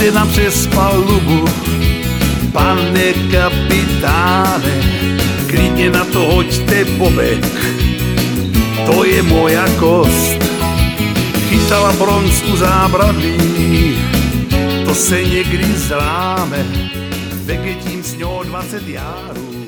tam přes palubu. Pane kapitáne, klidně na to hoďte bobek, to je moja kost. Chytala bronzku zábradlí, to se někdy zláme, vegetím s ňou 20 járů.